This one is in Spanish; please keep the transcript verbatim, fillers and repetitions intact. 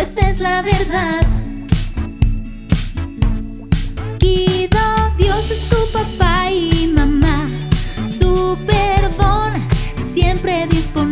pues es la verdad. Guido, Dios es tu papá y mamá, su perdón siempre disponible.